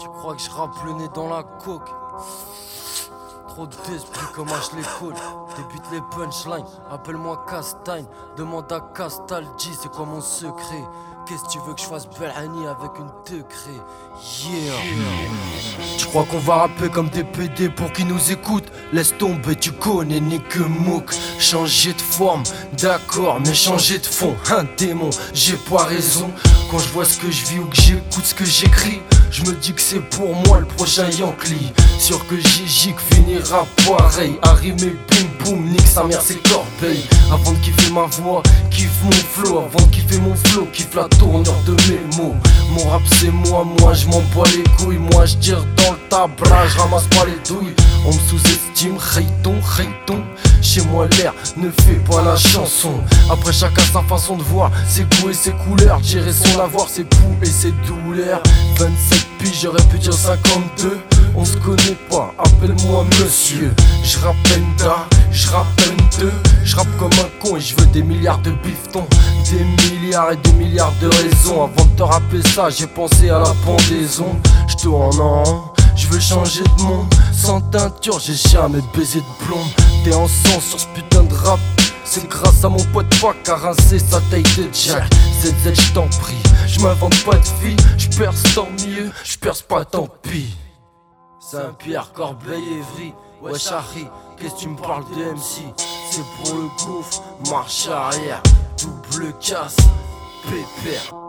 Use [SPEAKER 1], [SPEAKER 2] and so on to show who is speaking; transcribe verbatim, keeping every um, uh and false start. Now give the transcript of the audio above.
[SPEAKER 1] Tu crois que je rappe le nez dans la coque? Trop d'esprit comme H les colle. Débute les punchlines, appelle-moi Castagne. Demande à Castaldi c'est quoi mon secret. Qu'est-ce que tu veux que je fasse Belhani avec une teucrée? Yeah, yeah. Tu crois qu'on va rapper comme des P D pour qu'ils nous écoutent? Laisse tomber, tu connais ni que mouk. Changer de forme, d'accord, mais changer de fond. Un démon, j'ai pas raison. Quand je vois ce que je vis ou que j'écoute ce que j'écris, je me dis que c'est pour moi le prochain Yankee. Sûr que Gigi finira pareil. Arrimé, boum boum, nique sa mère c'est Corbeil. Avant de kiffer ma voix, kiffe mon flow. Avant de kiffer mon flow, kiffe la tournure de mes mots. Mon rap c'est moi, moi je m'en bats les couilles. Moi je tire dans le tablage, je ramasse pas les douilles. On me sous-estime, Rayton, Rayton. Chez moi l'air ne fait pas la chanson. Après chacun sa façon de voir ses goûts et ses couleurs. Gérer son avoir, ses poux et ses douleurs. Vingt-sept piges, j'aurais pu dire cinquante-deux. On se connaît pas, appelle-moi monsieur. Je rappelle da, je rappelle deux. Je rappe comme un con et je veux des milliards de bifetons. Des milliards et des milliards de raisons. Avant de te rappeler ça, j'ai pensé à la pendaison. Je tourne en rond, je veux changer de monde. Sans teinture, j'ai jamais baisé de blonde. T'es en sang sur ce putain de rap. C'est grâce à mon pote pas qu'à rincer sa taille de Jack. Z Z, je t'en prie, je m'invente pas de vie. Je perce tant mieux, je perce pas tant pis. Saint-Pierre, Corbeil, Évry, wesh Harry, qu'est-ce que tu me parles de M C? C'est pour le gouffre, marche arrière, double casse, pépère.